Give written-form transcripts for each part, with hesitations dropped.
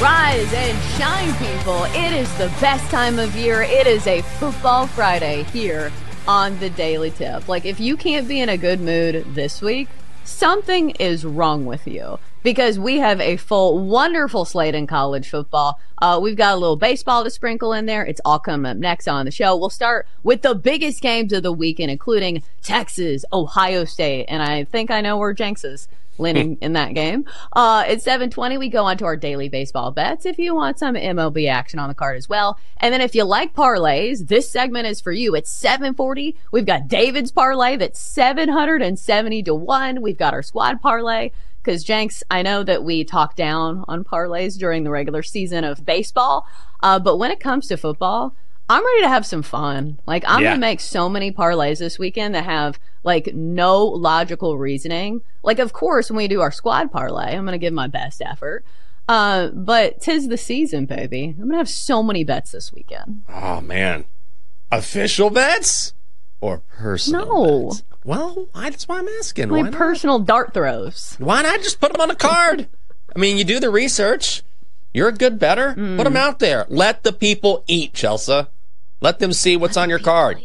Rise and shine, people. It is the best time of year. It is a Football Friday here on the Daily Tip. Like, if you can't be in a good mood this week, something is wrong with you. Because we have a full, wonderful slate in college football. We've got a little baseball to sprinkle in there. It's all coming up next on the show. We'll start with the biggest games of the weekend, including Texas, Ohio State. And I think I know where Jenks is leaning in that game. At 7:20, we go on to our daily baseball bets if you want some MLB action on the card as well. And then if you like parlays, this segment is for you. At 7:40, we've got David's parlay that's 770 to 1. We've got our squad parlay. Because, Jenks, I know that we talk down on parlays during the regular season of baseball, but when it comes to football, I'm ready to have some fun. Like, I'm going to make so many parlays this weekend that have, like, no logical reasoning. Like, of course, when we do our squad parlay, I'm going to give my best effort. But 'tis the season, baby. I'm going to have so many bets this weekend. Oh, man. Official bets or personal bets? Well, that's why I'm asking. My personal dart throws. Why not just put them on a card? I mean, you do the research. You're a good bettor. Put them out there. Let the people eat, Chelsea. Let them see what's on your card.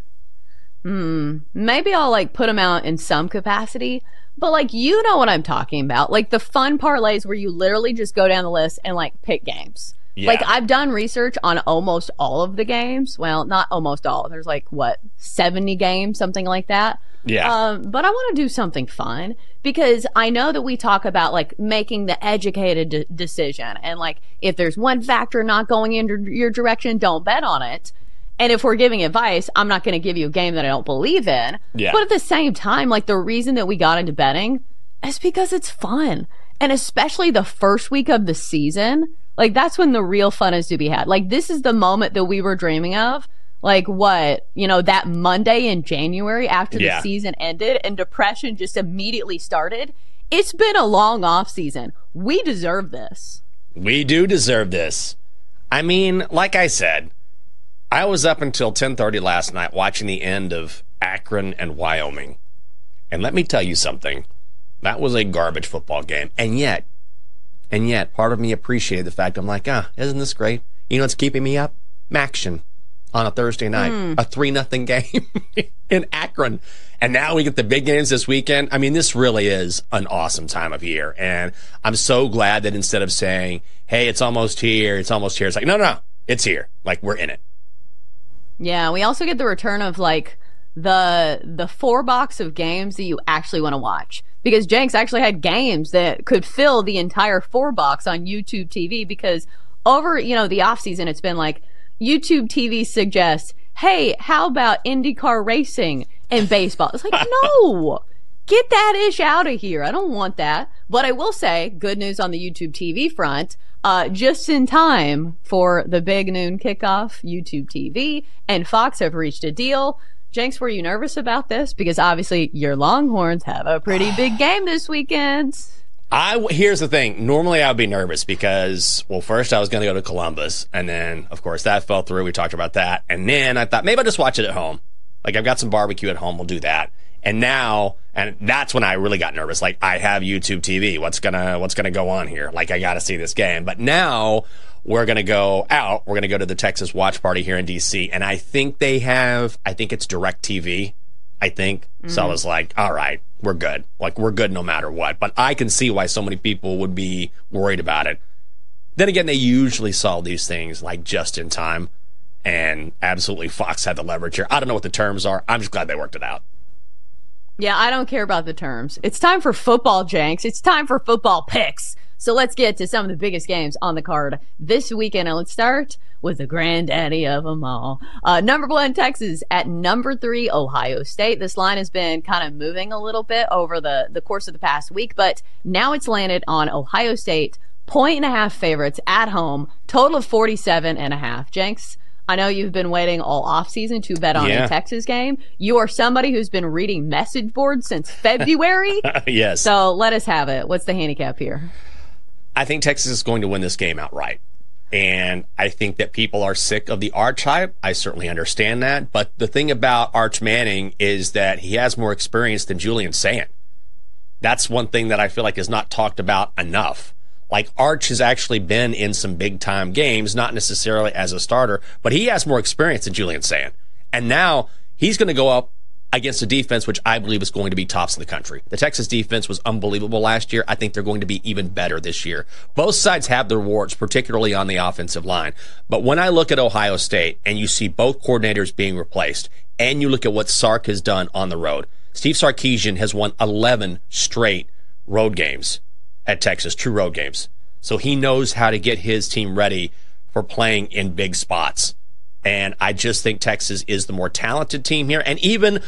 Maybe I'll, like, put them out in some capacity. But, like, you know what I'm talking about. Like, the fun parlays where you literally just go down the list and, like, pick games. Yeah. Like, I've done research on almost all of the games. Well, not almost all. There's, like, 70 games, something like that. Yeah. But I want to do something fun because I know that we talk about, like, making the educated decision. And, like, if there's one factor not going in your direction, don't bet on it. And if we're giving advice, I'm not going to give you a game that I don't believe in. Yeah. But at the same time, like, the reason that we got into betting is because it's fun. And especially the first week of the season, like, that's when the real fun is to be had. Like, this is the moment that we were dreaming of. Like, that Monday in January after the season ended and depression just immediately started. It's been a long off season. We deserve this. We do deserve this. I mean, like I said, I was up until 10:30 last night watching the end of Akron and Wyoming. And let me tell you something. That was a garbage football game. And yet, part of me appreciated the fact I'm like, isn't this great? You know what's keeping me up? Maction on a Thursday night. A 3-0 game in Akron. And now we get the big games this weekend. I mean, this really is an awesome time of year. And I'm so glad that instead of saying, hey, it's almost here, it's like, no, it's here. Like, we're in it. Yeah, we also get the return of, like, the 4 box of games that you actually want to watch. Because Jenks actually had games that could fill the entire 4 box on YouTube TV because over, the off season, it's been like YouTube TV suggests, hey, how about IndyCar racing and baseball? It's like, no, get that ish out of here. I don't want that. But I will say, good news on the YouTube TV front, just in time for the big noon kickoff, YouTube TV and Fox have reached a deal. Jenks, were you nervous about this? Because obviously your Longhorns have a pretty big game this weekend. Here's the thing. Normally I would be nervous because, well, first I was going to go to Columbus, and then, of course, that fell through. We talked about that. And then I thought, maybe I'll just watch it at home. Like, I've got some barbecue at home. We'll do that. And that's when I really got nervous. Like, I have YouTube TV. What's gonna go on here? Like, I got to see this game. But now we're going to go out. We're going to go to the Texas watch party here in D.C. And I think it's DirecTV. So I was like, all right, we're good. Like, we're good no matter what. But I can see why so many people would be worried about it. Then again, they usually solve these things, like, just in time. And absolutely, Fox had the leverage here. I don't know what the terms are. I'm just glad they worked it out. Yeah, I don't care about the terms. It's time for football, Jenks. It's time for football picks. So let's get to some of the biggest games on the card this weekend. And let's start with the granddaddy of them all. Number 1, Texas at number 3, Ohio State. This line has been kind of moving a little bit over the course of the past week, but now it's landed on Ohio State, 1.5 favorites at home, total of 47.5. Jenks, I know you've been waiting all offseason to bet on a Texas game. You are somebody who's been reading message boards since February. Yes. So let us have it. What's the handicap here? I think Texas is going to win this game outright. And I think that people are sick of the Arch hype. I certainly understand that. But the thing about Arch Manning is that he has more experience than Julian Saint. That's one thing that I feel like is not talked about enough. Like, Arch has actually been in some big-time games, not necessarily as a starter, but he has more experience than Julian Sand. And now he's going to go up against a defense which I believe is going to be tops in the country. The Texas defense was unbelievable last year. I think they're going to be even better this year. Both sides have their warts, particularly on the offensive line. But when I look at Ohio State and you see both coordinators being replaced, and you look at what Sark has done on the road, Steve Sarkisian has won 11 straight road games at Texas, true road games. So he knows how to get his team ready for playing in big spots. And I just think Texas is the more talented team here. And even,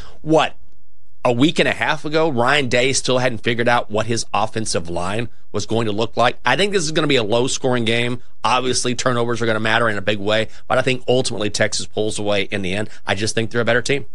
a week and a half ago, Ryan Day still hadn't figured out what his offensive line was going to look like. I think this is going to be a low-scoring game. Obviously, turnovers are going to matter in a big way. But I think ultimately Texas pulls away in the end. I just think they're a better team.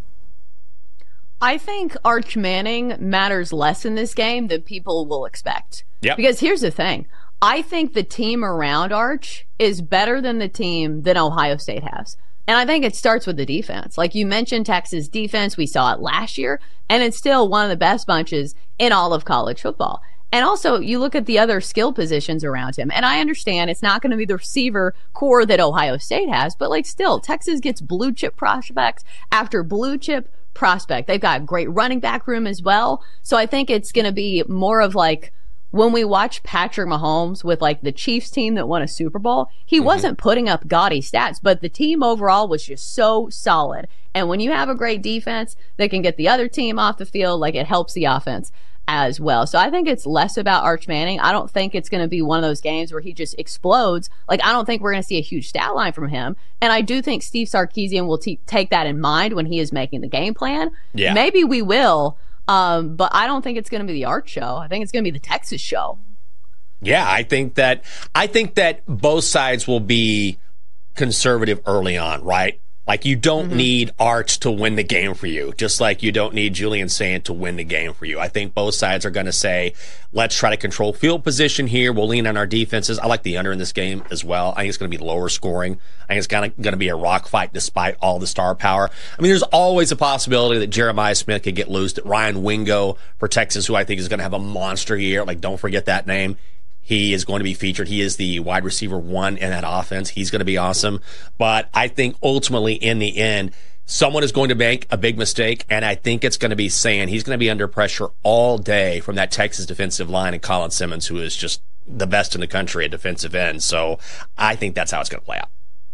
I think Arch Manning matters less in this game than people will expect. Yep. Because here's the thing. I think the team around Arch is better than the team that Ohio State has. And I think it starts with the defense. Like you mentioned, Texas defense, we saw it last year, and it's still one of the best bunches in all of college football. And also, you look at the other skill positions around him, and I understand it's not going to be the receiver core that Ohio State has, but like still, Texas gets blue chip prospects after blue chip prospect. They've got a great running back room as well. So I think it's going to be more of like when we watch Patrick Mahomes with like the Chiefs team that won a Super Bowl, he wasn't putting up gaudy stats, but the team overall was just so solid. And when you have a great defense that can get the other team off the field, like it helps the offense as well. So I think it's less about Arch Manning. I don't think it's going to be one of those games where he just explodes. Like, I don't think we're going to see a huge stat line from him. And I do think Steve Sarkisian will take that in mind when he is making the game plan. Yeah. Maybe we will, but I don't think it's going to be the Arch show. I think it's going to be the Texas show. Yeah, I think that both sides will be conservative early on, right? Like, you don't need Arch to win the game for you, just like you don't need Julian Sand to win the game for you. I think both sides are going to say, let's try to control field position here. We'll lean on our defenses. I like the under in this game as well. I think it's going to be lower scoring. I think it's going to be a rock fight despite all the star power. I mean, there's always a possibility that Jeremiah Smith could get loose, that Ryan Wingo for Texas, who I think is going to have a monster year. Like, don't forget that name. He is going to be featured. He is the wide receiver one in that offense. He's going to be awesome. But I think ultimately in the end, someone is going to make a big mistake, and I think it's going to be Sand. He's going to be under pressure all day from that Texas defensive line and Colin Simmons, who is just the best in the country at defensive end. So I think that's how it's going to play out.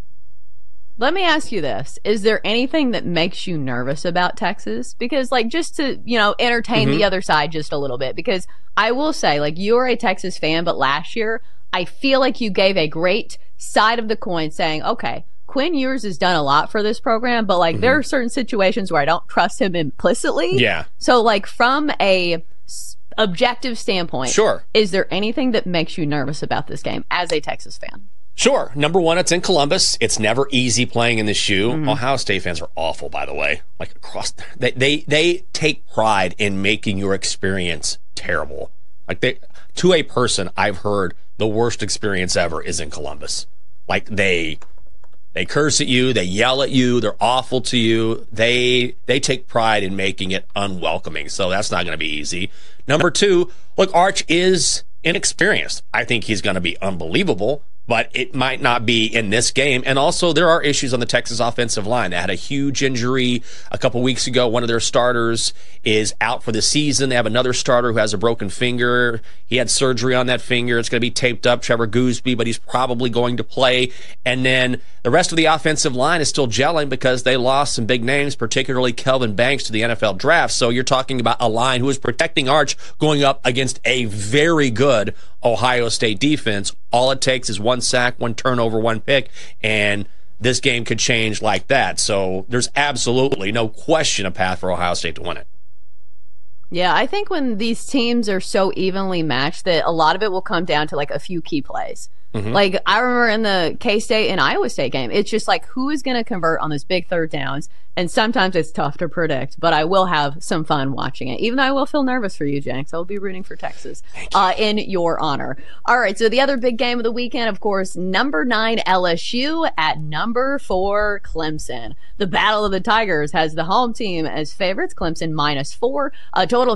Let me ask you this. Is there anything that makes you nervous about Texas? Because, like, just to, entertain the other side just a little bit. Because I will say, like, you're a Texas fan, but last year, I feel like you gave a great side of the coin saying, okay, Quinn Ewers has done a lot for this program, but, like, there are certain situations where I don't trust him implicitly. Yeah. So, like, from a objective standpoint, sure, is there anything that makes you nervous about this game as a Texas fan? Sure. Number one, it's in Columbus. It's never easy playing in the shoe. Ohio State fans are awful, by the way. Like, across, they take pride in making your experience terrible. Like, to a person, I've heard the worst experience ever is in Columbus. Like, they curse at you, they yell at you, they're awful to you. They take pride in making it unwelcoming. So that's not going to be easy. Number two, look, Arch is inexperienced. I think he's going to be unbelievable, but it might not be in this game. And also, there are issues on the Texas offensive line. They had a huge injury a couple weeks ago. One of their starters is out for the season. They have another starter who has a broken finger. He had surgery on that finger. It's going to be taped up, Trevor Gooseby, but he's probably going to play. And then the rest of the offensive line is still gelling because they lost some big names, particularly Kelvin Banks, to the NFL draft. So you're talking about a line who is protecting Arch going up against a very good Ohio State defense. All it takes is one sack, one turnover, one pick, and this game could change like that. So there's absolutely no question a path for Ohio State to win it. Yeah, I think when these teams are so evenly matched that a lot of it will come down to like a few key plays. Like, I remember in the K-State and Iowa State game, it's just like, who is going to convert on those big third downs? And sometimes it's tough to predict, but I will have some fun watching it. Even though I will feel nervous for you, Jenks. I will be rooting for Texas in your honor. All right, so the other big game of the weekend, of course, number 9 LSU at number 4 Clemson. The Battle of the Tigers has the home team as favorites, Clemson -4, a total of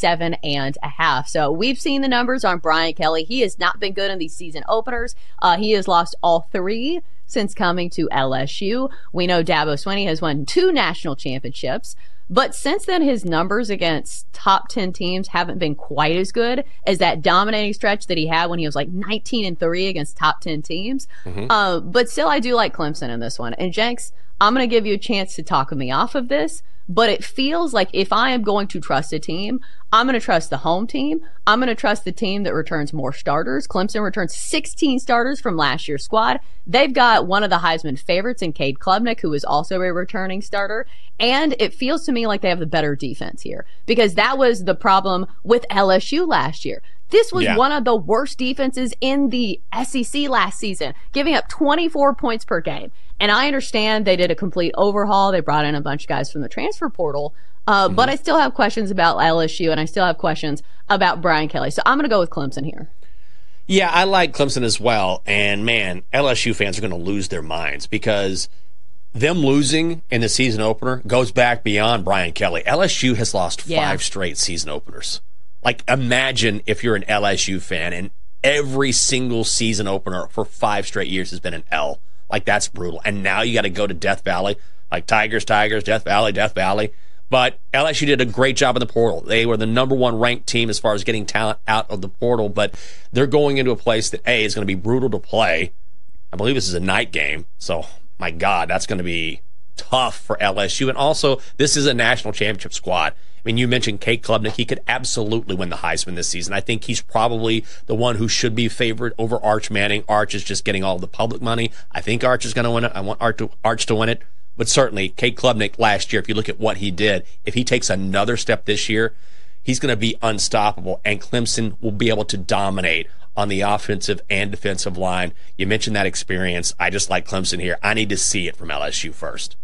57.5. So we've seen the numbers on Brian Kelly. He has not been good in these season openers. He has lost all 3 since coming to LSU. We know Dabo Swinney has won 2 national championships, but since then his numbers against top 10 teams haven't been quite as good as that dominating stretch that he had when he was like 19-3 against top 10 teams. But still, I do like Clemson in this one. And Jenks, I'm going to give you a chance to talk me off of this, but it feels like if I am going to trust a team, I'm going to trust the home team. I'm going to trust the team that returns more starters. Clemson returns 16 starters from last year's squad. They've got one of the Heisman favorites in Cade Klubnik, who is also a returning starter. And it feels to me like they have the better defense here, because that was the problem with LSU last year. This was one of the worst defenses in the SEC last season, giving up 24 points per game. And I understand they did a complete overhaul. They brought in a bunch of guys from the transfer portal. But I still have questions about LSU, and I still have questions about Brian Kelly. So I'm going to go with Clemson here. Yeah, I like Clemson as well. And, man, LSU fans are going to lose their minds because them losing in the season opener goes back beyond Brian Kelly. LSU has lost 5 straight season openers. Like, imagine if you're an LSU fan and every single season opener for 5 straight years has been an L. Like, that's brutal. And now you got to go to Death Valley. Like, Tigers, Death Valley. But LSU did a great job in the portal. They were the number 1 ranked team as far as getting talent out of the portal, but they're going into a place that, A, is going to be brutal to play. I believe this is a night game, so, my God, that's going to be tough for LSU. And also, this is a national championship squad. I mean, you mentioned Cade Klubnik. He could absolutely win the Heisman this season. I think he's probably the one who should be favored over Arch Manning. Arch is just getting all the public money. I think Arch is going to win it. I want Arch to win it. But certainly, Cade Klubnik last year, if you look at what he did, if he takes another step this year, he's going to be unstoppable, and Clemson will be able to dominate on the offensive and defensive line. You mentioned that experience. I just like Clemson here. I need to see it from LSU first.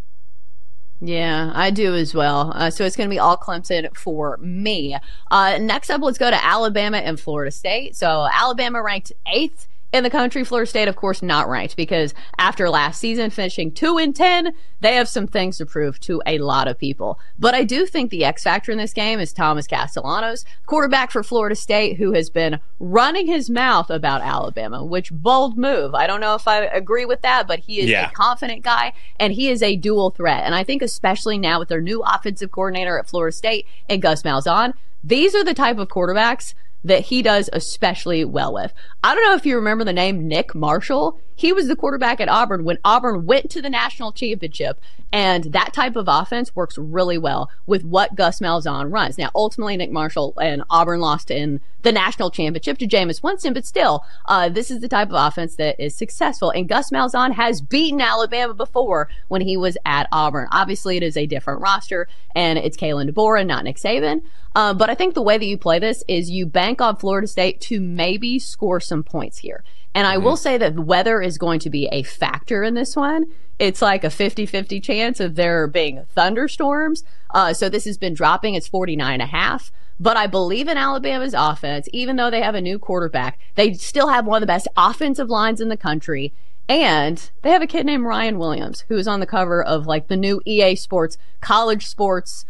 Yeah, I do as well. So it's going to be all Clemson for me. Next up, let's go to Alabama and Florida State. So Alabama ranked 8th in the country. Florida State, of course, not ranked, because after last season finishing 2-10, they have some things to prove to a lot of people. But I do think the X factor in this game is Thomas Castellanos, quarterback for Florida State, who has been running his mouth about Alabama, which bold move. I don't know if I agree with that, but he is a confident guy, and he is a dual threat. And I think especially now with their new offensive coordinator at Florida State and Gus Malzahn, these are the type of quarterbacks that he does especially well with. I don't know if you remember the name Nick Marshall. He was the quarterback at Auburn when Auburn went to the national championship, and that type of offense works really well with what Gus Malzahn runs. Now, ultimately, Nick Marshall and Auburn lost in the national championship to Jameis Winston, but still, this is the type of offense that is successful, and Gus Malzahn has beaten Alabama before when he was at Auburn. Obviously, it is a different roster, and it's Kalen DeBoer and not Nick Saban. But I think the way that you play this is you bank on Florida State to maybe score some points here. And I will say that the weather is going to be a factor in this one. It's like a 50-50 chance of there being thunderstorms. So this has been dropping. It's 49.5. But I believe in Alabama's offense. Even though they have a new quarterback, they still have one of the best offensive lines in the country. And they have a kid named Ryan Williams, who is on the cover of like the new EA Sports College Sports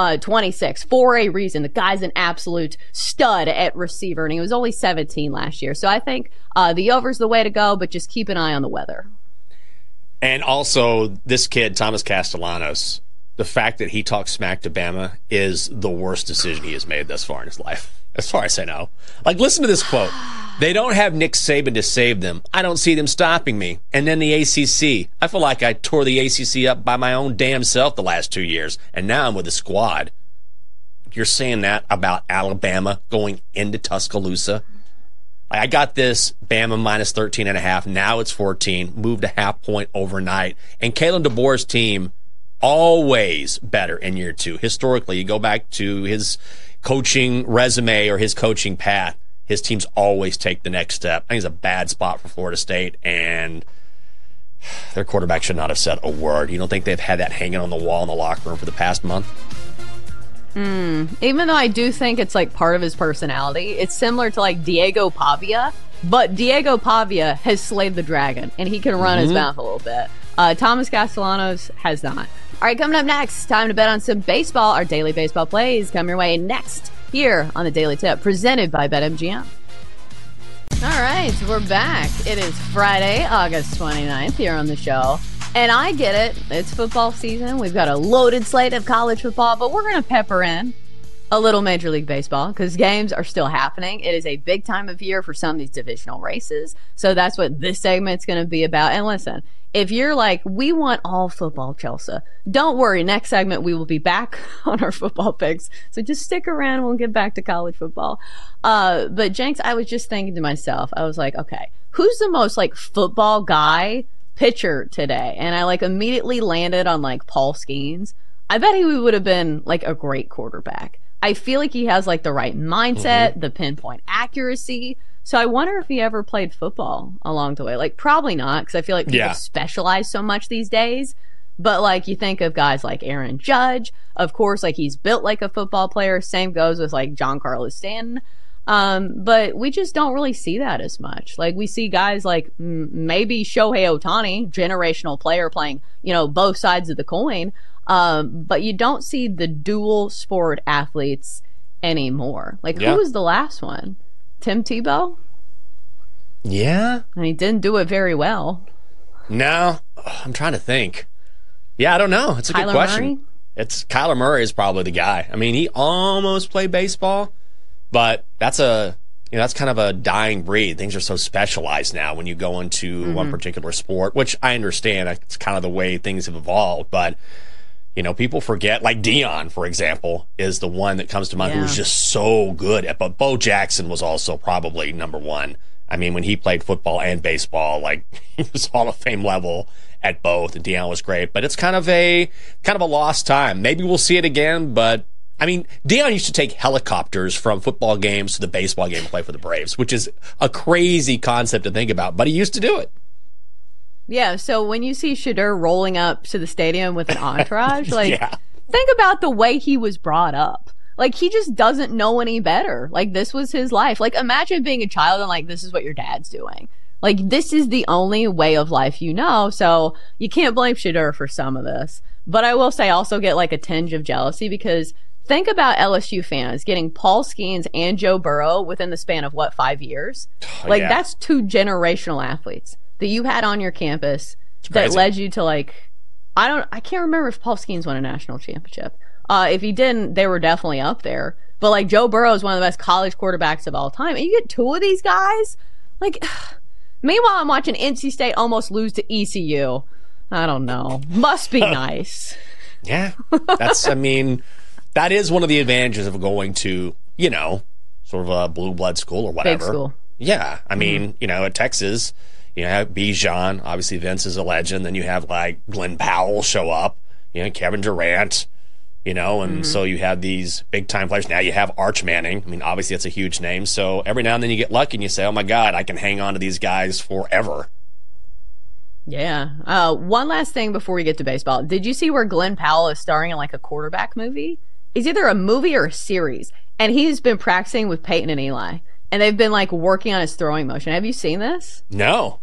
26 for a reason. The guy's an absolute stud at receiver, and he was only 17 last year. So I think the over's the way to go, but just keep an eye on the weather. And also, this kid, Thomas Castellanos, the fact that he talks smack to Bama is the worst decision he has made thus far in his life. As far as I know. Like, listen to this quote. They don't have Nick Saban to save them. I don't see them stopping me. And then the ACC. I feel like I tore the ACC up by my own damn self the last 2 years, and now I'm with the squad. You're saying that about Alabama going into Tuscaloosa? I got this Bama minus 13.5. Now it's 14. Moved a half point overnight. And Kalen DeBoer's team, always better in year 2. Historically, you go back to his coaching resume or his coaching path. his teams always take the next step. I think it's a bad spot for Florida State, and their quarterback should not have said a word. You don't think they've had that hanging on the wall in the locker room for the past month? Even though I do think it's like part of his personality, it's similar to like Diego Pavia, but Diego Pavia has slayed the dragon, and he can run his mouth a little bit. Thomas Castellanos has not. All right, coming up next, time to bet on some baseball. Our daily baseball plays come your way next here on the Daily Tip, presented by BetMGM. All right, we're back. It is Friday, August 29th here on the show. And I get it. It's football season. We've got a loaded slate of college football, but we're going to pepper in a little Major League Baseball because games are still happening. It is a big time of year for some of these divisional races. So that's what this segment's going to be about. And listen, if you're like, we want all football, Chelsea, don't worry. Next segment, we will be back on our football picks. So just stick around and we'll get back to college football. But Jenks, I was just thinking to myself, I was like, okay, who's the most like football guy pitcher today? And I like immediately landed on like Paul Skeens. I bet he would have been like a great quarterback. I feel like he has like the right mindset, the pinpoint accuracy. So I wonder if he ever played football along the way. Like probably not, because I feel like people specialize so much these days. But like you think of guys like Aaron Judge, of course, like he's built like a football player. Same goes with like Giancarlo Stanton. But we just don't really see that as much. Like we see guys like maybe Shohei Ohtani, generational player playing, you know, both sides of the coin. But you don't see the dual sport athletes anymore. Like who was the last one? Tim Tebow? Yeah. And he didn't do it very well. No, I'm trying to think. Yeah, I don't know. It's a good question. Murray? It's Kyler Murray is probably the guy. I mean, he almost played baseball, but that's kind of a dying breed. Things are so specialized now when you go into one particular sport, which I understand. It's kind of the way things have evolved, but you know, people forget, like Dion, for example, is the one that comes to mind who was just so good at, but Bo Jackson was also probably number one. I mean, when he played football and baseball, like he was Hall of Fame level at both, and Dion was great, but it's kind of a lost time. Maybe we'll see it again, but I mean, Dion used to take helicopters from football games to the baseball game to play for the Braves, which is a crazy concept to think about, but he used to do it. Yeah, so when you see Shedeur rolling up to the stadium with an entourage, like, think about the way he was brought up. Like, he just doesn't know any better. Like, this was his life. Like, imagine being a child and, like, this is what your dad's doing. Like, this is the only way of life you know, so you can't blame Shedeur for some of this. But I will say, also get, like, a tinge of jealousy because think about LSU fans getting Paul Skeens and Joe Burrow within the span of, 5 years? Like, that's two generational athletes that you had on your campus that led you to like, I can't remember if Paul Skeens won a national championship. If he didn't, they were definitely up there. But like Joe Burrow is one of the best college quarterbacks of all time. And you get two of these guys? Like, meanwhile, I'm watching NC State almost lose to ECU. I don't know. Must be nice. Yeah. I mean, that is one of the advantages of going to, you know, sort of a blue blood school or whatever. Big school. Yeah. I mean, you know, at Texas, you have Bijan, obviously Vince is a legend. Then you have like Glenn Powell show up, you know, Kevin Durant, you know, and so you have these big time players. Now you have Arch Manning. I mean, obviously that's a huge name. So every now and then you get lucky and you say, oh my God, I can hang on to these guys forever. Yeah. One last thing before we get to baseball. Did you see where Glenn Powell is starring in like a quarterback movie? It's either a movie or a series. And he's been practicing with Peyton and Eli. And they've been like working on his throwing motion. Have you seen this? No.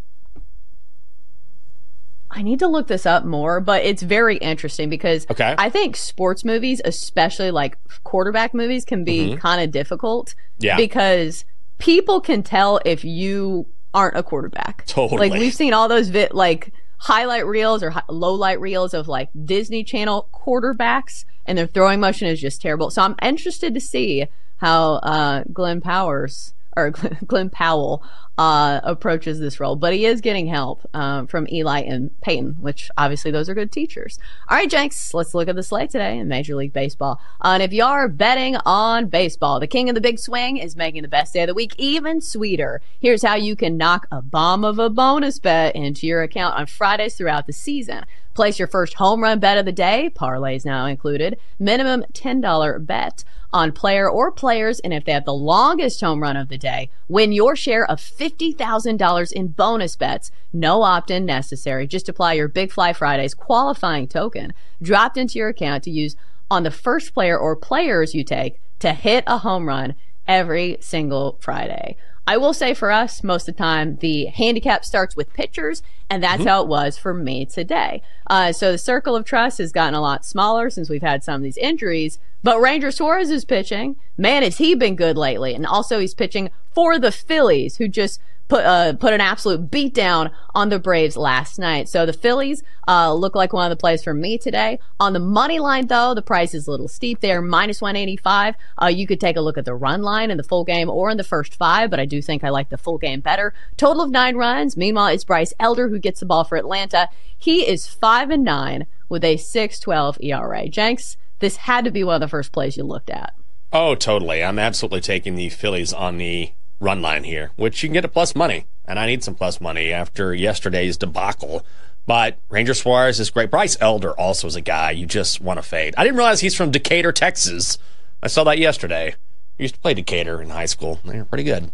I need to look this up more, but it's very interesting because I think sports movies, especially like quarterback movies, can be kind of difficult because people can tell if you aren't a quarterback. Totally. Like we've seen all those like highlight reels or low light reels of like Disney Channel quarterbacks and their throwing motion is just terrible. So I'm interested to see how Glenn Powell approaches this role, but he is getting help from Eli and Peyton, which obviously those are good teachers. All right, Jenks, let's look at the slate today in Major League Baseball. And if you are betting on baseball, the king of the big swing is making the best day of the week even sweeter. Here's how you can knock a bomb of a bonus bet into your account on Fridays throughout the season. Place your first home run bet of the day, parlays now included, minimum $10 bet on player or players, and if they have the longest home run of the day, win your share of $50,000 in bonus bets. No opt-in necessary. Just apply your Big Fly Fridays qualifying token dropped into your account to use on the first player or players you take to hit a home run every single Friday. I will say for us, most of the time, the handicap starts with pitchers, and that's how it was for me today. So the circle of trust has gotten a lot smaller since we've had some of these injuries, but Ranger Suarez is pitching. Man, has he been good lately. And also he's pitching for the Phillies, who just put an absolute beat down on the Braves last night. So the Phillies look like one of the plays for me today. On the money line, though, the price is a little steep there, minus 185. You could take a look at the run line in the full game or in the first 5, but I do think I like the full game better. Total of 9 runs. Meanwhile, it's Bryce Elder who gets the ball for Atlanta. He is 5-9 with a 6.12 ERA. Jenks, this had to be one of the first plays you looked at. Oh, totally. I'm absolutely taking the Phillies on the run line here, which you can get a plus money, and I need some plus money after yesterday's debacle. But Ranger Suarez is great. Bryce Elder also is a guy you just want to fade. I didn't realize he's from Decatur, Texas. I saw that yesterday. I used to play Decatur in high school. They were pretty good.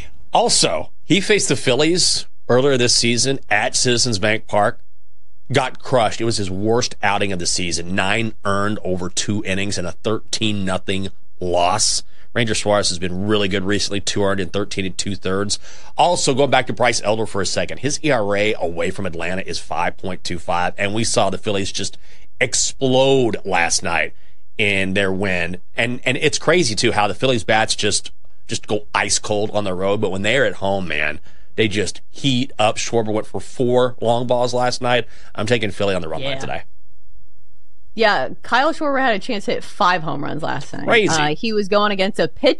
Also, he faced the Phillies earlier this season at Citizens Bank Park. Got crushed. It was his worst outing of the season. 9 earned over 2 innings and a 13-0 loss. Ranger Suarez has been really good recently, 2 earned in 13 2/3. Also, going back to Bryce Elder for a second, his ERA away from Atlanta is 5.25, and we saw the Phillies just explode last night in their win. And it's crazy, too, how the Phillies bats just go ice cold on the road, but when they're at home, man, they just heat up. Schwarber went for 4 long balls last night. I'm taking Philly on the run line today. Yeah, Kyle Schwarber had a chance to hit 5 home runs last night. Crazy. He was going against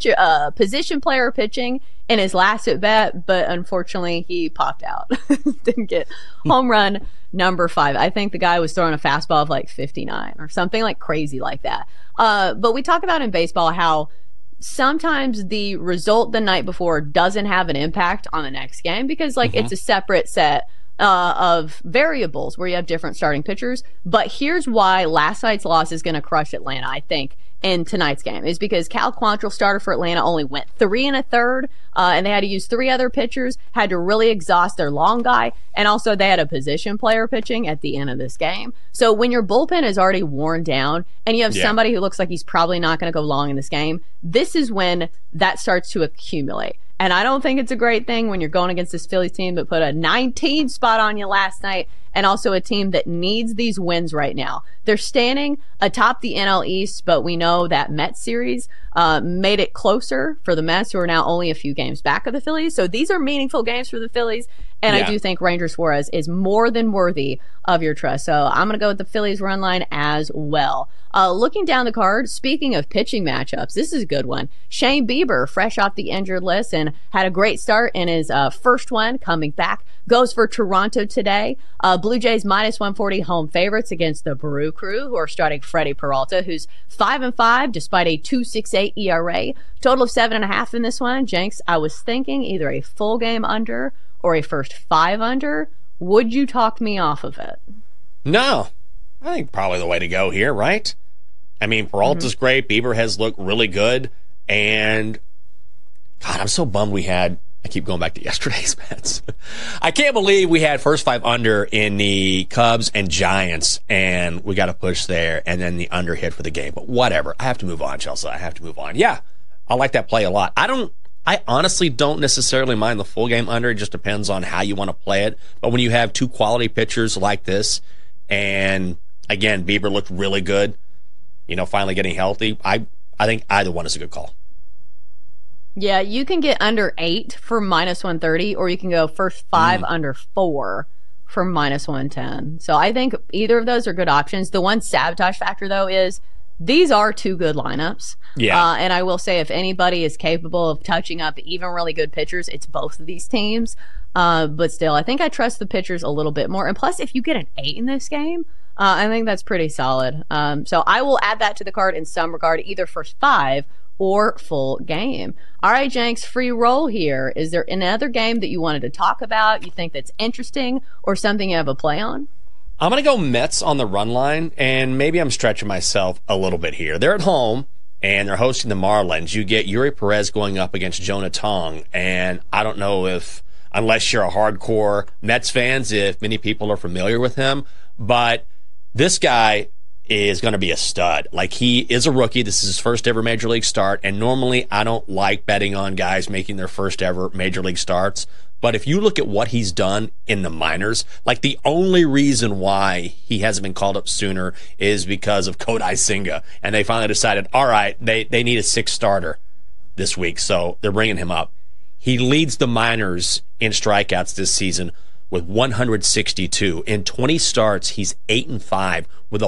a position player pitching in his last at bat, but unfortunately he popped out. Didn't get home run number 5. I think the guy was throwing a fastball of like 59 or something like crazy like that. But we talk about in baseball how sometimes the result the night before doesn't have an impact on the next game because it's a separate set of variables where you have different starting pitchers. But here's why last night's loss is going to crush Atlanta, I think, in tonight's game, is because Cal Quantrill, starter for Atlanta, only went 3 1/3, and they had to use 3 other pitchers, had to really exhaust their long guy, and also they had a position player pitching at the end of this game. So when your bullpen is already worn down and you have somebody who looks like he's probably not going to go long in this game, this is when that starts to accumulate. And I don't think it's a great thing when you're going against this Phillies team that put a 19 spot on you last night, and also a team that needs these wins right now. They're standing atop the NL East, but we know that Mets series made it closer for the Mets, who are now only a few games back of the Phillies. So these are meaningful games for the Phillies, and I do think Ranger Suarez is more than worthy of your trust. So I'm going to go with the Phillies run line as well. Looking down the card, speaking of pitching matchups, this is a good one. Shane Bieber, fresh off the injured list and had a great start in his first one, coming back, goes for Toronto today. Blue Jays minus 140 home favorites against the Brew Crew, who are starting Freddie Peralta, who's 5-5 despite a 2.68 ERA. Total of 7.5 in this one. Jenks, I was thinking either a full game under or a first 5 under. Would you talk me off of it? No. I think probably the way to go here, right? I mean, Peralta's great. Bieber has looked really good. And, God, I'm so bummed I keep going back to yesterday's Mets. I can't believe we had first 5 under in the Cubs and Giants, and we got a push there, and then the under hit for the game. But whatever. I have to move on, Chelsea. I have to move on. Yeah, I like that play a lot. I honestly don't necessarily mind the full game under. It just depends on how you want to play it. But when you have 2 quality pitchers like this, and again, Bieber looked really good, finally getting healthy, I think either one is a good call. Yeah, you can get under 8 for minus 130, or you can go first 5 under 4 for minus 110. So I think either of those are good options. The one sabotage factor, though, is these are 2 good lineups. Yeah. And I will say, if anybody is capable of touching up even really good pitchers, it's both of these teams. But still, I think I trust the pitchers a little bit more. And plus, if you get an 8 in this game, I think that's pretty solid. So I will add that to the card in some regard, either first 5 or full game. All right, Jenks, free roll here. Is there another game that you wanted to talk about, you think that's interesting, or something you have a play on? I'm going to go Mets on the run line, and maybe I'm stretching myself a little bit here. They're at home, and they're hosting the Marlins. You get Yuri Perez going up against Jonah Tong, and I don't know if, unless you're a hardcore Mets fans, if many people are familiar with him, but this guy is going to be a stud. Like, he is a rookie. This is his first ever Major League start, and normally I don't like betting on guys making their first ever Major League starts. But if you look at what he's done in the minors, like, the only reason why he hasn't been called up sooner is because of Kodai Senga. And they finally decided, all right, they need a sixth starter this week, so they're bringing him up. He leads the minors in strikeouts this season with 162. In 20 starts, he's 8-5 with a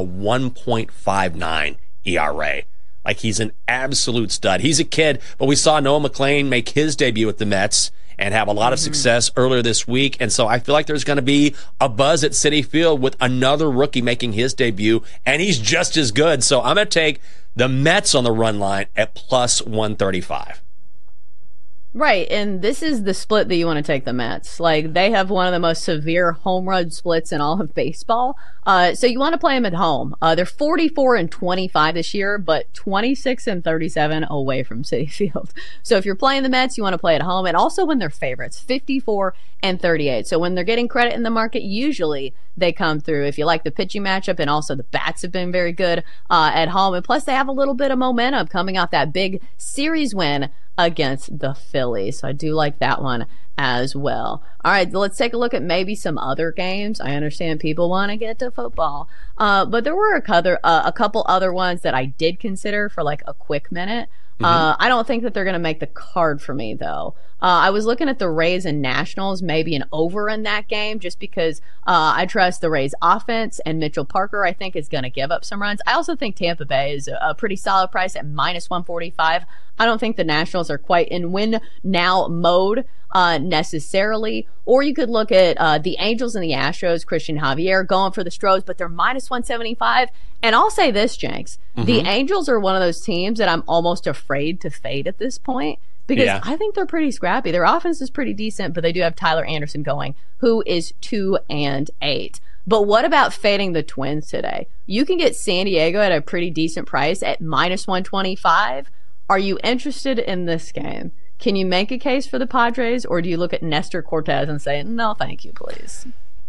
1.59 ERA. Like, he's an absolute stud. He's a kid, but we saw Noah McLean make his debut with the Mets and have a lot of success earlier this week. And so I feel like there's going to be a buzz at Citi Field with another rookie making his debut, and he's just as good. So I'm going to take the Mets on the run line at plus 135. Right, and this is the split that you want to take the Mets. Like, they have one of the most severe home run splits in all of baseball. So you want to play them at home. They're 44-25 this year, but 26-37 away from Citi Field. So if you're playing the Mets, you want to play at home, and also when they're favorites, 54-38. So when they're getting credit in the market, usually they come through. If you like the pitching matchup, and also the bats have been very good at home, and plus they have a little bit of momentum coming off that big series win against the Phillies. So I do like that one as well. All right, let's take a look at maybe some other games. I understand people want to get to football, but there were a couple other ones that I did consider for like a quick minute. I don't think that they're going to make the card for me, though. I was looking at the Rays and Nationals, maybe an over in that game, just because I trust the Rays offense, and Mitchell Parker, I think, is going to give up some runs. I also think Tampa Bay is a pretty solid price at minus 145. I don't think the Nationals are quite in win now mode necessarily. Or you could look at the Angels and the Astros, Christian Javier going for the Stros, but they're minus 175. And I'll say this, Jenks, the Angels are one of those teams that I'm almost afraid to fade at this point, because I think they're pretty scrappy. Their offense is pretty decent, but they do have Tyler Anderson going, who is 2-8. But what about fading the Twins today? You can get San Diego at a pretty decent price at minus 125. Are you interested in this game? Can you make a case for the Padres, or do you look at Nestor Cortez and say, no, thank you, please?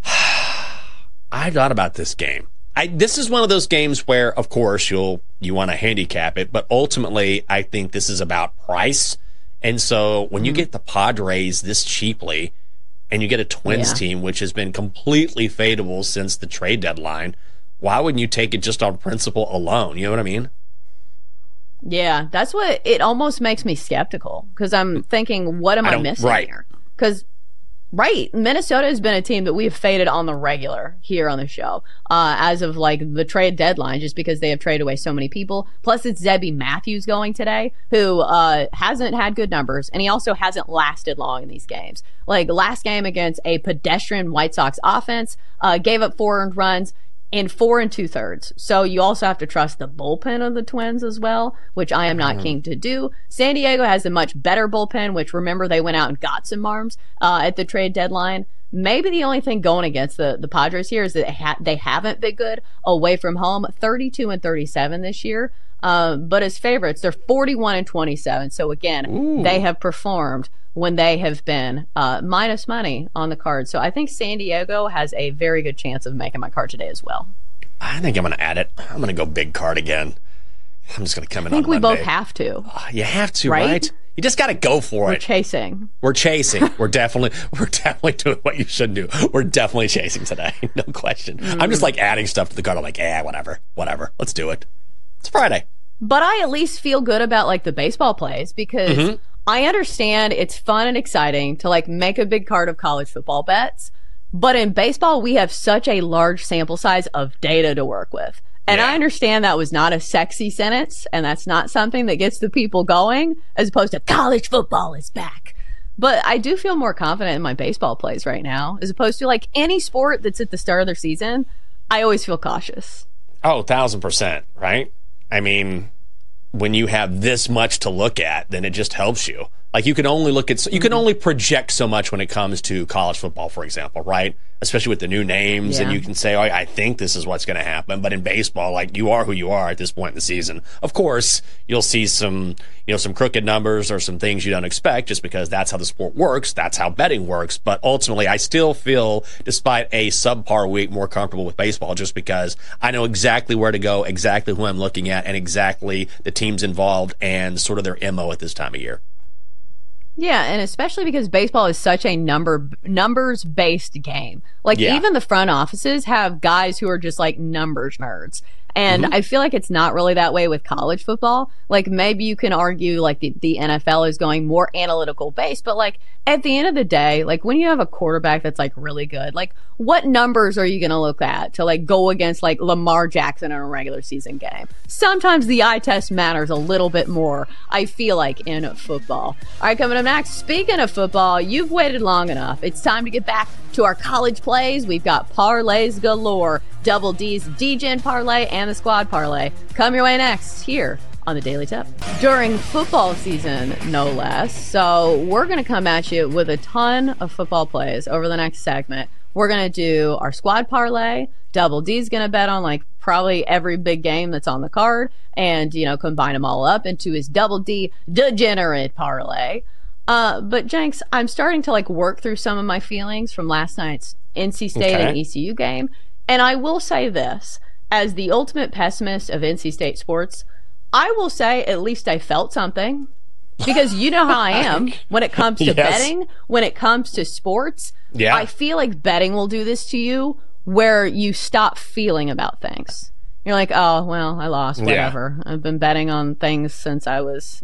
I thought about this game. This is one of those games where, of course, you want to handicap it, but ultimately, I think this is about price. And so when you get the Padres this cheaply, and you get a Twins team which has been completely fadeable since the trade deadline, why wouldn't you take it just on principle alone? You know what I mean? Yeah, that's what it almost makes me skeptical, because I'm thinking, what am I missing here? Because, Minnesota has been a team that we have faded on the regular here on the show as of like the trade deadline, just because they have traded away so many people. Plus, it's Zebby Matthews going today, who hasn't had good numbers, and he also hasn't lasted long in these games. Like, last game against a pedestrian White Sox offense, gave up 4 earned runs in 4 2/3. So you also have to trust the bullpen of the Twins as well, which I am not keen to do. San Diego has a much better bullpen, which, remember, they went out and got some arms at the trade deadline. Maybe the only thing going against the Padres here is that they haven't been good away from home, 32-37 this year. But as favorites, they're 41-27. So again, they have performed when they have been minus money on the card. So I think San Diego has a very good chance of making my card today as well. I think I'm going to add it. I'm going to go big card again. I'm just going to come in on Monday. I think we both have to. You have to, right? You just got to go for it. We're chasing. We're definitely doing what you should do. We're definitely chasing today. No question. I'm just like adding stuff to the card. I'm like, whatever. Let's do it. It's Friday. But I at least feel good about like the baseball plays, because I understand it's fun and exciting to like make a big card of college football bets. But in baseball, we have such a large sample size of data to work with. And I understand that was not a sexy sentence, and that's not something that gets the people going, as opposed to college football is back. But I do feel more confident in my baseball plays right now, as opposed to like any sport that's at the start of their season. I always feel cautious. Oh, 1,000%, right? I mean, when you have this much to look at, then it just helps you. Like, you can only look at, you can only project so much when it comes to college football, for example, right? Especially with the new names, and you can say, oh, I think this is what's going to happen. But in baseball, like, you are who you are at this point in the season. Of course, you'll see some, some crooked numbers or some things you don't expect, just because that's how the sport works. That's how betting works. But ultimately, I still feel, despite a subpar week, more comfortable with baseball, just because I know exactly where to go, exactly who I'm looking at, and exactly the teams involved and sort of their MO at this time of year. Yeah, and especially because baseball is such a numbers-based game. Like, even the front offices have guys who are just, like, numbers nerds. And I feel like it's not really that way with college football. Like, maybe you can argue, like, the NFL is going more analytical based, but, like, at the end of the day, like, when you have a quarterback that's, like, really good, like, what numbers are you going to look at to, like, go against, like, Lamar Jackson in a regular season game? Sometimes the eye test matters a little bit more, I feel like, in football. All right, coming up next, speaking of football, you've waited long enough. It's time to get back to our college plays. We've got parlays galore. Double D's DGen parlay and the squad parlay come your way next here on the Daily Tip. During football season, no less. So we're going to come at you with a ton of football plays over the next segment. We're going to do our squad parlay. Double D's going to bet on like probably every big game that's on the card and, combine them all up into his Double D degenerate parlay. But Jenks, I'm starting to like work through some of my feelings from last night's NC State and ECU game. And I will say this, as the ultimate pessimist of NC State sports, I will say at least I felt something. Because you know how I am when it comes to betting, when it comes to sports. Yeah. I feel like betting will do this to you where you stop feeling about things. You're like, oh, well, I lost, whatever. Yeah. I've been betting on things since I was,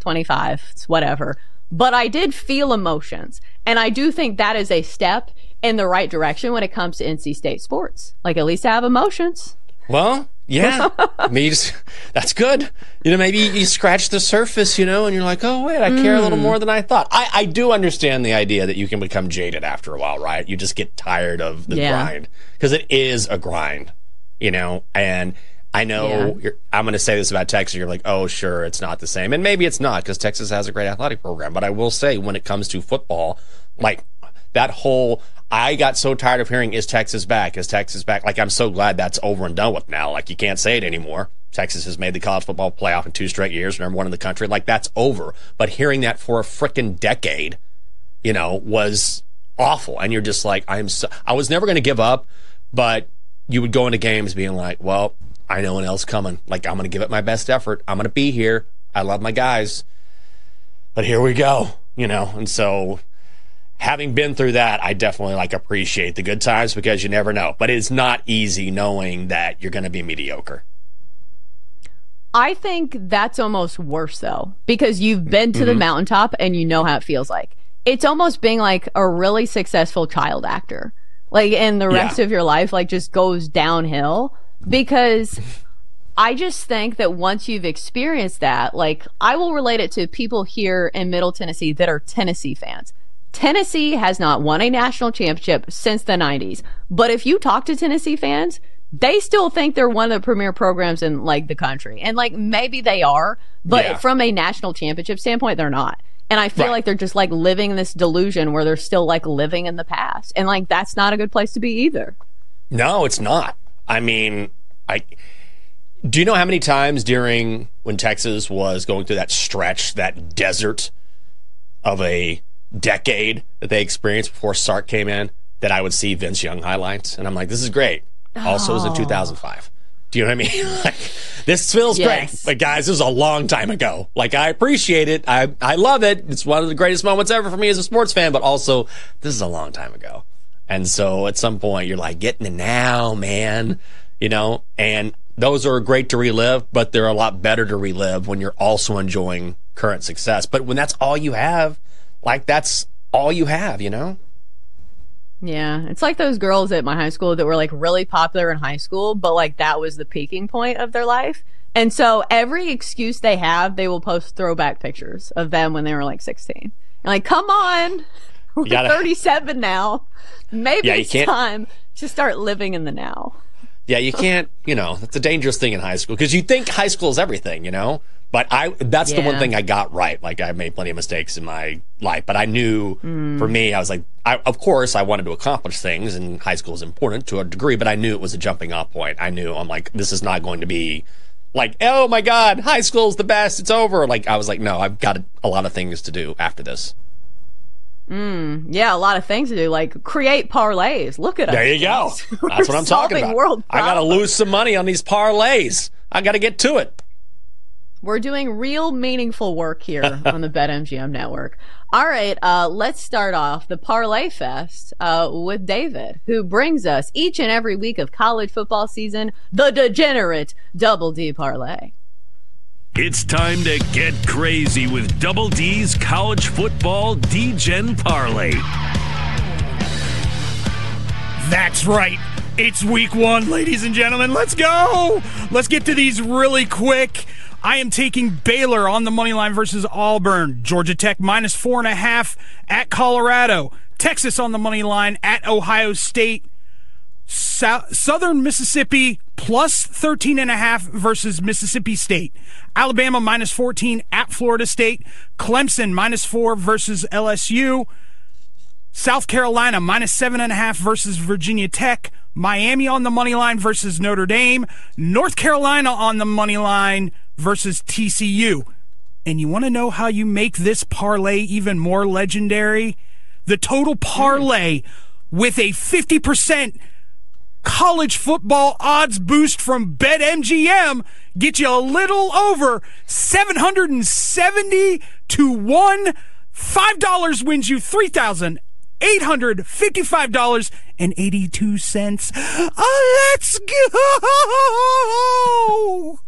25. It's whatever. But I did feel emotions. And I do think that is a step in the right direction when it comes to NC State sports. Like, at least I have emotions. Well, yeah. I mean, that's good. Maybe you scratch the surface, and you're like, oh, wait, I care a little more than I thought. I do understand the idea that you can become jaded after a while, right? You just get tired of the grind. Because it is a grind, and I know I'm going to say this about Texas. You're like, oh, sure, it's not the same. And maybe it's not, because Texas has a great athletic program. But I will say, when it comes to football, like, that whole... I got so tired of hearing, is Texas back? Is Texas back? Like, I'm so glad that's over and done with now. Like, you can't say it anymore. Texas has made the college football playoff in 2 straight years, number 1 in the country. Like, that's over. But hearing that for a frickin' decade, was awful. And you're just like, I was never going to give up, but you would go into games being like, well, I know one else coming. Like, I'm going to give it my best effort. I'm going to be here. I love my guys. But here we go, and so... Having been through that, I definitely appreciate the good times, because you never know. But it's not easy knowing that you're going to be mediocre. I think that's almost worse, though, because you've been to the mountaintop and you know how it feels like. It's almost being like a really successful child actor. Like, and the rest of your life, just goes downhill, because I just think that once you've experienced that, I will relate it to people here in Middle Tennessee that are Tennessee fans. Tennessee has not won a national championship since the 90s. But if you talk to Tennessee fans, they still think they're one of the premier programs in the country. And maybe they are, but from a national championship standpoint, they're not. And I feel like they're just living in this delusion where they're still living in the past. And that's not a good place to be either. No, it's not. I mean, do you know how many times when Texas was going through that stretch, that desert of a decade that they experienced before Sark came in, that I would see Vince Young highlights, and I'm like, this is great. Also, it was in 2005. Do you know what I mean? This feels great. Guys, this is a long time ago. I appreciate it. I love it. It's one of the greatest moments ever for me as a sports fan, but also, this is a long time ago. And so, at some point, you're like, getting it now, man. And those are great to relive, but they're a lot better to relive when you're also enjoying current success. But when that's all you have, that's all you have, Yeah. It's like those girls at my high school that were really popular in high school, but that was the peaking point of their life. And so every excuse they have, they will post throwback pictures of them when they were 16. And come on, we're 37 now. Maybe it's time to start living in the now. Yeah, you can't, that's a dangerous thing in high school, because you think high school is everything, But that's the one thing I got right. Like, I made plenty of mistakes in my life, but I knew for me, I was like, of course I wanted to accomplish things, and high school is important to a degree, but I knew it was a jumping off point. I'm like, this is not going to be like, oh my God, high school's the best, it's over. Like, I was like, no, I've got a lot of things to do after this. Yeah, a lot of things to do, like create parlays. Look at us. There you go. That's what I'm talking about. I got to lose some money on these parlays. I got to get to it. We're doing real meaningful work here on the BetMGM network. All right, let's start off the Parlay Fest with David, who brings us each and every week of college football season, the degenerate Double D Parlay. It's time to get crazy with Double D's College Football D-Gen Parlay. That's right. It's week 1, ladies and gentlemen. Let's go. Let's get to these really quick. I am taking Baylor on the money line versus Auburn. Georgia Tech -4.5 at Colorado. Texas on the money line at Ohio State. Southern Mississippi +13.5 versus Mississippi State. Alabama -14 at Florida State. Clemson -4 versus LSU. South Carolina -7.5 versus Virginia Tech. Miami on the money line versus Notre Dame. North Carolina on the money line versus TCU. And you want to know how you make this parlay even more legendary? The total parlay with a 50% college football odds boost from BetMGM gets you a little over 770 to 1. $5 wins you $3,855.82. Let's go!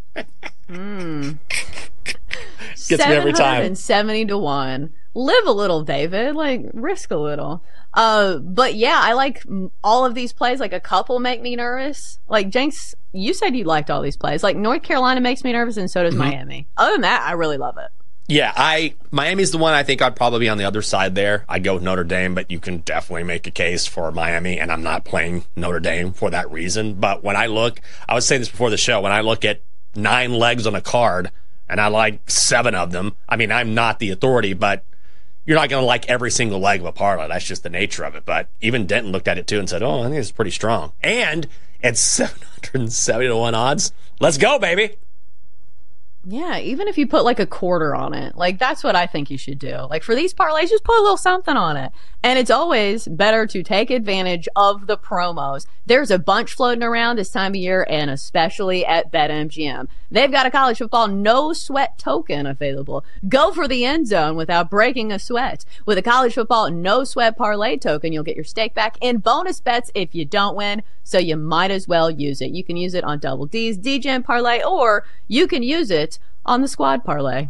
Gets me every time. 770 to 1. Live a little, David. Like, risk a little. But yeah, I like all of these plays. Like, a couple make me nervous. Like, Jenks, you said you liked all these plays. Like, North Carolina makes me nervous, and so does Miami. Other than that, I really love it. Yeah, Miami's the one I think I'd probably be on the other side there. I'd go with Notre Dame, but you can definitely make a case for Miami, and I'm not playing Notre Dame for that reason. But when I was saying this before the show, when I look at 9 legs on a card, and I like 7 of them, I mean, I'm not the authority, but you're not going to like every single leg of a parlay. That's just the nature of it. But even Denton looked at it too and said, oh, I think it's pretty strong. And at 770 to 1 odds, let's go, baby. Yeah, even if you put like a quarter on it, like that's what I think you should do. Like for these parlays, just put a little something on it. And it's always better to take advantage of the promos. There's a bunch floating around this time of year, and especially at BetMGM. They've got a college football no sweat token available. Go for the end zone without breaking a sweat. With a college football no sweat parlay token, you'll get your stake back in bonus bets if you don't win. So you might as well use it. You can use it on Double D's D-Gen parlay, or you can use it on the squad parlay.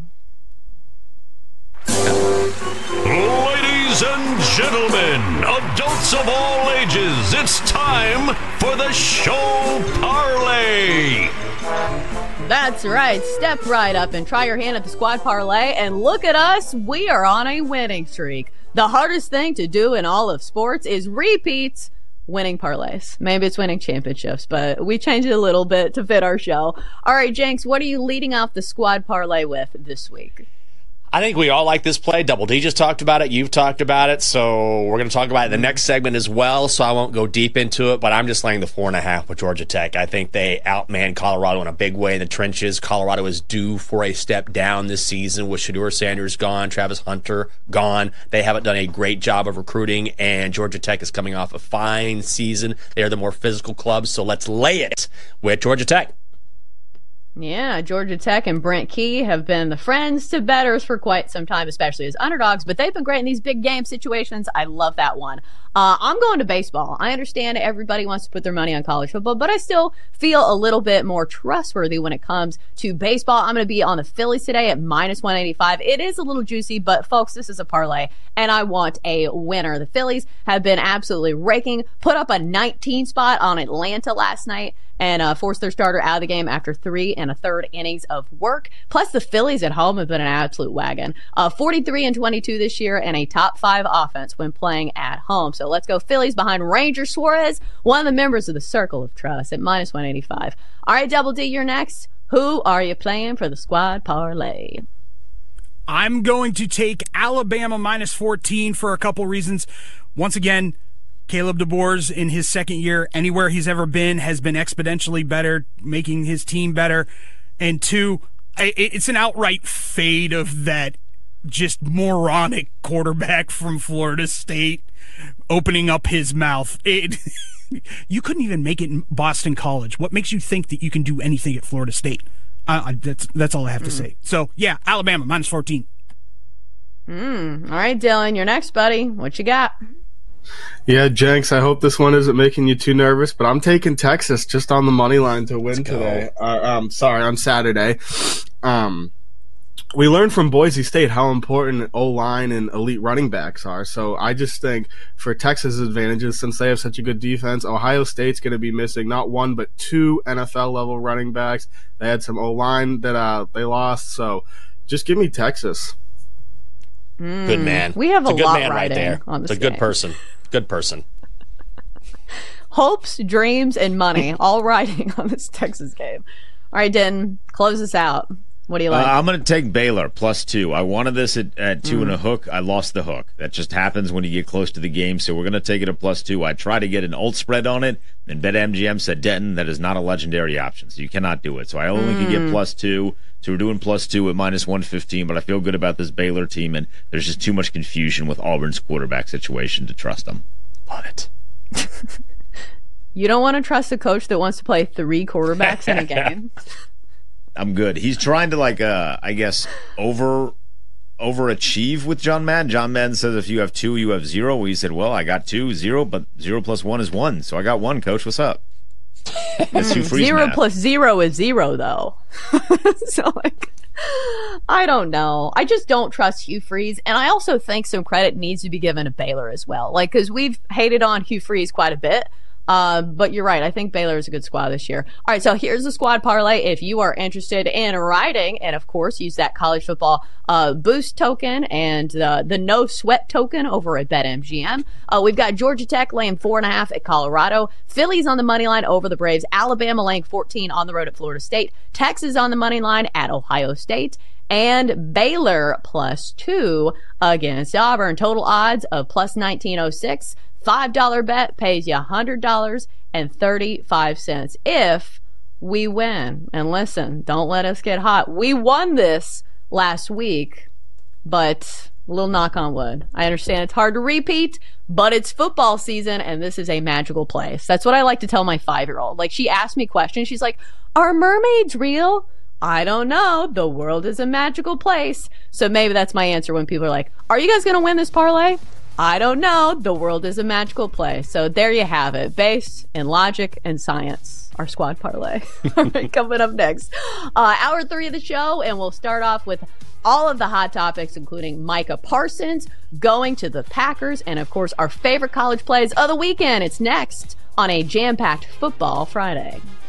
Ladies and gentlemen, adults of all ages, it's time for the show parlay. That's right. Step right up and try your hand at the squad parlay, and look at us. We are on a winning streak. The hardest thing to do in all of sports is repeats winning parlays. Maybe it's winning championships, but we changed it a little bit to fit our show. All right, Jenks, what are you leading off the squad parlay with this week? I think we all like this play. Double D just talked about it. You've talked about it. So we're going to talk about it in the next segment as well. So I won't go deep into it, but I'm just laying the 4.5 with Georgia Tech. I think they outman Colorado in a big way in the trenches. Colorado is due for a step down this season with Shedeur Sanders gone, Travis Hunter gone. They haven't done a great job of recruiting, and Georgia Tech is coming off a fine season. They are the more physical club. So let's lay it with Georgia Tech. Yeah, Georgia Tech and Brent Key have been the friends to bettors for quite some time, especially as underdogs, but they've been great in these big game situations. I love that one. I'm going to baseball. I understand everybody wants to put their money on college football, but I still feel a little bit more trustworthy when it comes to baseball. I'm going to be on the Phillies today at -185. It is a little juicy, but folks, this is a parlay, and I want a winner. The Phillies have been absolutely raking, put up a 19 spot on Atlanta last night, and forced their starter out of the game after 3 1/3 innings of work. Plus, the Phillies at home have been an absolute wagon. 43-22 this year, and a top 5 offense when playing at home. So let's go Phillies behind Ranger Suarez, one of the members of the Circle of Trust, at -185. All right, Double D, you're next. Who are you playing for the squad parlay? I'm going to take Alabama minus 14 for a couple reasons. Once again, Caleb DeBoers in his second year, anywhere he's ever been, has been exponentially better, making his team better. And two, it's an outright fade of that just moronic quarterback from Florida State opening up his mouth. You couldn't even make it in Boston College. What makes you think that you can do anything at Florida State? That's all I have to say. So, yeah, Alabama, minus 14. All right, Dylan, you're next, buddy. What you got? Yeah, Jenks, I hope this one isn't making you too nervous, but I'm taking Texas just on the money line to win today. On Saturday. We learned from Boise State how important O-line and elite running backs are. So I just think for Texas' advantages, since they have such a good defense, Ohio State's going to be missing not one but two NFL-level running backs. They had some O-line that they lost. So just give me Texas. Good man. We have it's a good lot man right there. on this It's a good game. person. Good person. Hopes, dreams, and money all riding on this Texas game. All right, Den, close us out. What do you like? I'm going to take Baylor +2. I wanted this at 2 and a hook. I lost the hook. That just happens when you get close to the game, so we're going to take it at +2. I tried to get an old spread on it, and BetMGM said, Denton, that is not a legendary option, so you cannot do it. So I only could get +2. So we're doing +2 at -115, but I feel good about this Baylor team, and there's just too much confusion with Auburn's quarterback situation to trust them. Love it. You don't want to trust a coach that wants to play 3 quarterbacks in a game? I'm good. He's trying to, I guess, overachieve with John Madden. John Madden says if you have 2, you have 0. Well, he said, well, I got 2, 0, but 0 + 1 is 1. So I got 1, Coach. What's up? That's Hugh Freeze 0 math. + 0 is 0, though. So, I don't know. I just don't trust Hugh Freeze. And I also think some credit needs to be given to Baylor as well. Because we've hated on Hugh Freeze quite a bit. But you're right. I think Baylor is a good squad this year. All right, so here's the squad parlay. If you are interested in riding, and of course, use that college football boost token and the no sweat token over at BetMGM. We've got Georgia Tech laying 4.5 at Colorado. Phillies on the money line over the Braves. Alabama laying 14 on the road at Florida State. Texas on the money line at Ohio State. And Baylor +2 against Auburn. Total odds of +1906. $5 bet pays you $100.35 if we win. And listen, don't let us get hot. We won this last week, but a little knock on wood. I understand it's hard to repeat, but it's football season, and this is a magical place. That's what I like to tell my 5-year-old. Like, she asked me questions. She's like, are mermaids real? I don't know. The world is a magical place. So maybe that's my answer when people are like, are you guys going to win this parlay? I don't know. The world is a magical place. So there you have it. Based in logic and science, our squad parlay. All right, coming up next, hour 3 of the show, and we'll start off with all of the hot topics, including Micah Parsons going to the Packers, and of course, our favorite college plays of the weekend. It's next on a jam-packed Football Friday.